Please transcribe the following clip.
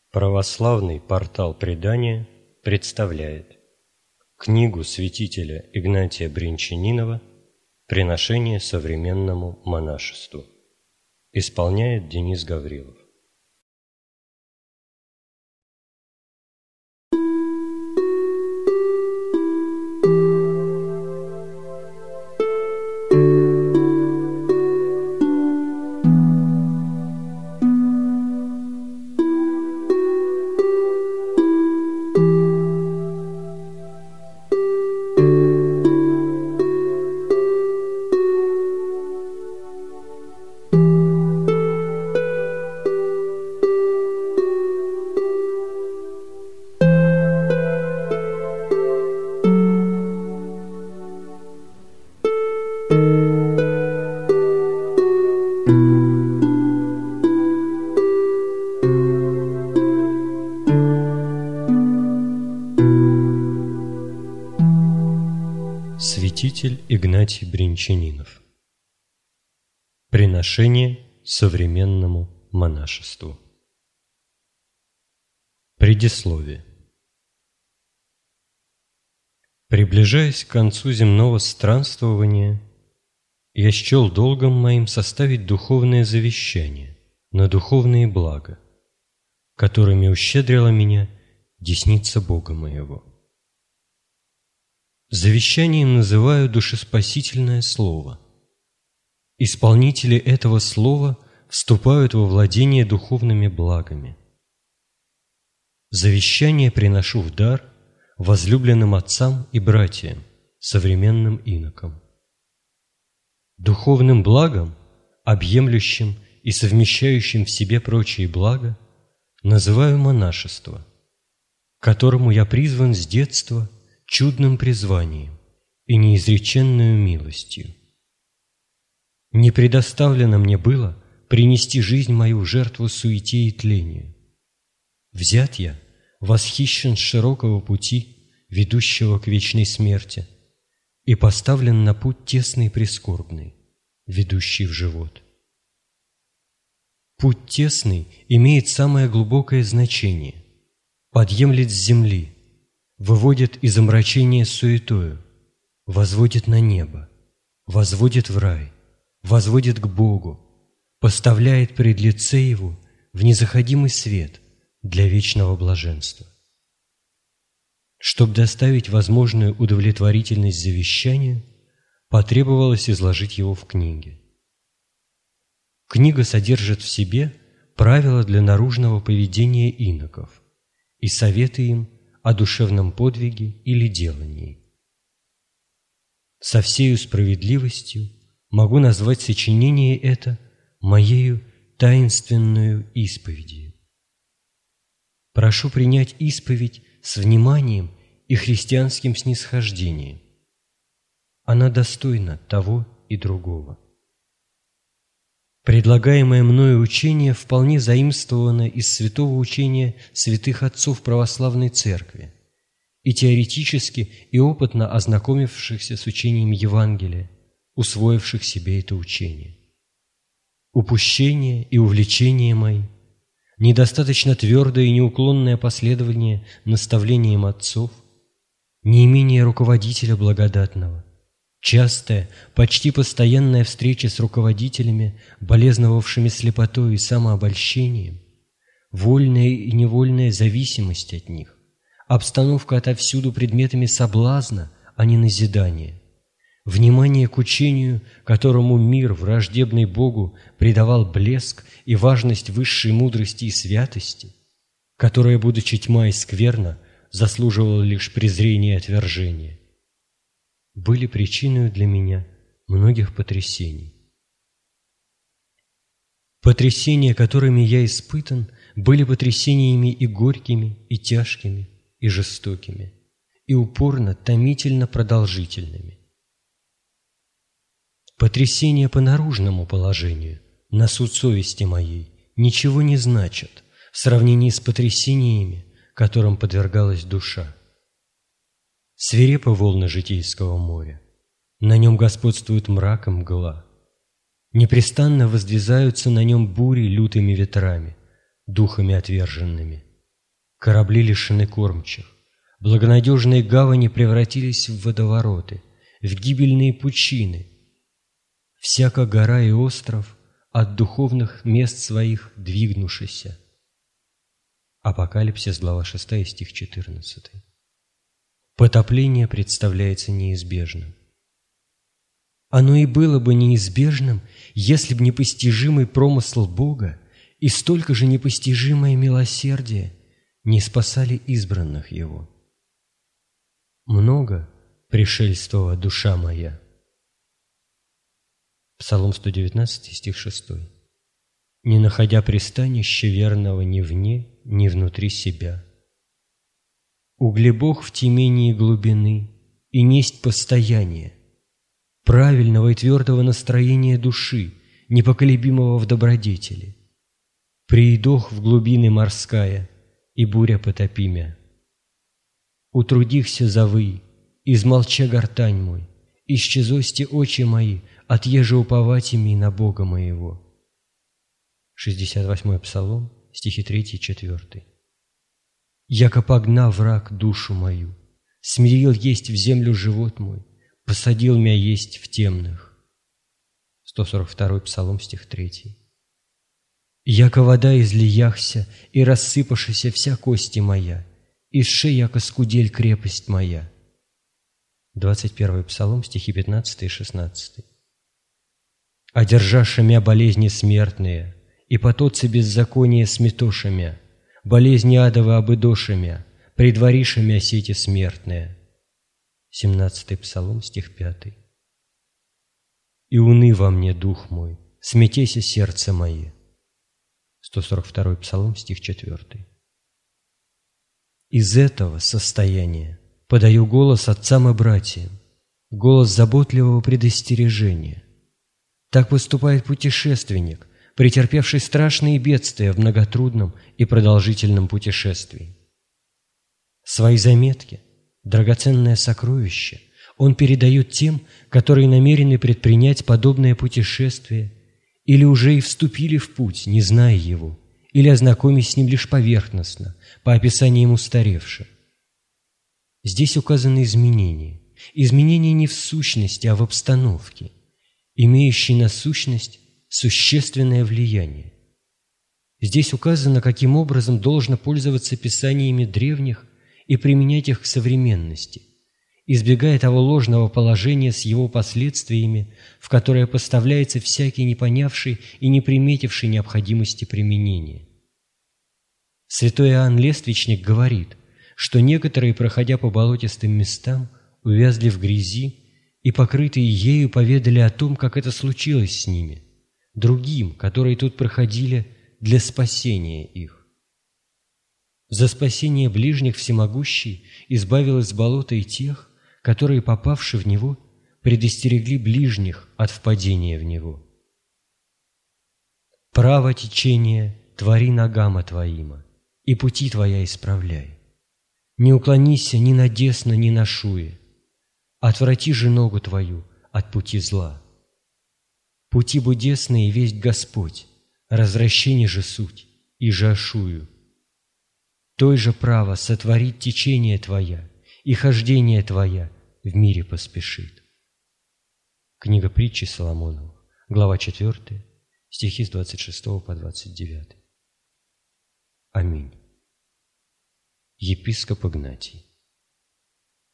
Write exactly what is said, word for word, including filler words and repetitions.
Православный портал предания представляет книгу святителя Игнатия Бринчанинова «Приношение современному монашеству». Исполняет Денис Гаврилов. Святитель Игнатий Бринчанинов. Приношение современному монашеству. Предисловие. Приближаясь к концу земного странствования, я счел долгом моим составить духовное завещание на духовные блага, которыми ущедрила меня десница Бога моего. Завещанием называю душеспасительное слово. Исполнители этого слова вступают во владение духовными благами. Завещание приношу в дар возлюбленным отцам и братьям, современным инокам. Духовным благом, объемлющим и совмещающим в себе прочие блага, называю монашество, к которому я призван с детства чудным призванием и неизреченную милостью. Не предоставлено мне было принести жизнь мою в жертву суете и тлению. Взят я, восхищен с широкого пути, ведущего к вечной смерти, и поставлен на путь тесный и прискорбный, ведущий в живот. Путь тесный имеет самое глубокое значение, подъемлет с земли, выводит из омрачения суетою, возводит на небо, возводит в рай, возводит к Богу, поставляет пред лице Его в незаходимый свет для вечного блаженства. Чтобы доставить возможную удовлетворительность завещанию, потребовалось изложить его в книге. Книга содержит в себе правила для наружного поведения иноков и советы им о душевном подвиге или делании. Со всею справедливостью могу назвать сочинение это моею таинственную исповедью. Прошу принять исповедь с вниманием и христианским снисхождением. Она достойна того и другого. Предлагаемое мною учение вполне заимствовано из святого учения святых отцов православной церкви и теоретически и опытно ознакомившихся с учением Евангелия, усвоивших себе это учение. Упущения и увлечения мои, недостаточно твердое и неуклонное последование наставлениям отцов, неимение руководителя благодатного, частая, почти постоянная встреча с руководителями, болезновавшими слепотой и самообольщением, вольная и невольная зависимость от них, обстановка отовсюду предметами соблазна, а не назидания, внимание к учению, которому мир, враждебный Богу, придавал блеск и важность высшей мудрости и святости, которая, будучи тьма и скверна, заслуживала лишь презрения и отвержения, были причиной для меня многих потрясений. Потрясения, которыми я испытан, были потрясениями и горькими, и тяжкими, и жестокими, и упорно, томительно продолжительными. Потрясения по наружному положению, на суд совести моей, ничего не значат в сравнении с потрясениями, которым подвергалась душа. Свирепы волны житейского моря, на нем господствует мрак и мгла. Непрестанно воздвизаются на нем бури лютыми ветрами, духами отверженными, Корабли лишены кормчих, благонадежные гавани превратились в водовороты, в гибельные пучины. Всяка гора и остров от духовных мест своих двигнувшися. Апокалипсис, глава шестая, стих четырнадцатый. Потопление представляется неизбежным. Оно и было бы неизбежным, если б непостижимый промысл Бога и столько же непостижимое милосердие не спасали избранных Его. Много пришельствовала душа моя. Псалом сто девятнадцать, стих шестой. Не находя пристанища верного ни вне, ни внутри себя. Угли Бог в темении глубины, и несть постояние, правильного и твердого настроения души, непоколебимого в добродетели. Приидох в глубины морская, и буря потопимя. Утрудихся завы, измолча гортань мой, исчезости очи мои, отъеже уповатими на Бога моего. шестьдесят восьмой Псалом, стихи третий и четвёртый. Яко погна враг душу мою, смирил есть в землю живот мой, посадил мя есть в темных. сто сорок второй Псалом, стих третий. Яко вода излияхся, и рассыпавшися вся кости моя, и сше, яко скудель крепость моя. двадцать первый Псалом, стихи пятнадцатый и шестнадцатый. Одержаша мя болезни смертные, и потоцы беззакония сметоша мя, болезни адовы обыдоша мя, предвариша мя сети смертные. семнадцатый Псалом, стих пятый. И уны во мне дух мой, смятеся сердце мое. сто сорок второй Псалом, стих четвёртый. Из этого состояния подаю голос отцам и братьям, голос заботливого предостережения. Так выступает путешественник, претерпевший страшные бедствия в многотрудном и продолжительном путешествии. Свои заметки, драгоценное сокровище, он передает тем, которые намерены предпринять подобное путешествие или уже и вступили в путь, не зная его, или ознакомясь с ним лишь поверхностно, по описаниям устаревших. Здесь указаны изменения. Изменения не в сущности, а в обстановке, имеющие на сущность существенное влияние. Здесь указано, каким образом должно пользоваться писаниями древних и применять их к современности, избегая того ложного положения с его последствиями, в которое поставляется всякий не понявший и не приметивший необходимости применения. Святой Иоанн Лествичник говорит, что некоторые, проходя по болотистым местам, увязли в грязи и, покрытые ею, поведали о том, как это случилось с ними, другим, которые тут проходили для спасения их. За спасение ближних всемогущий избавил из болота и тех, которые, попавши в него, предостерегли ближних от впадения в него. Право течение твори ногама твоима, и пути твоя исправляй. Не уклонися ни на десно, ни на шуе. Отврати же ногу твою от пути зла. Пути будесные весть Господь, развращение же суть, и же ошую. Той же право сотворить течение твоя, и хождение твоя в мире поспешит. Книга притчи Соломоновых, глава четвёртая, стихи с двадцать шестого по двадцать девятый. Аминь. Епископ Игнатий.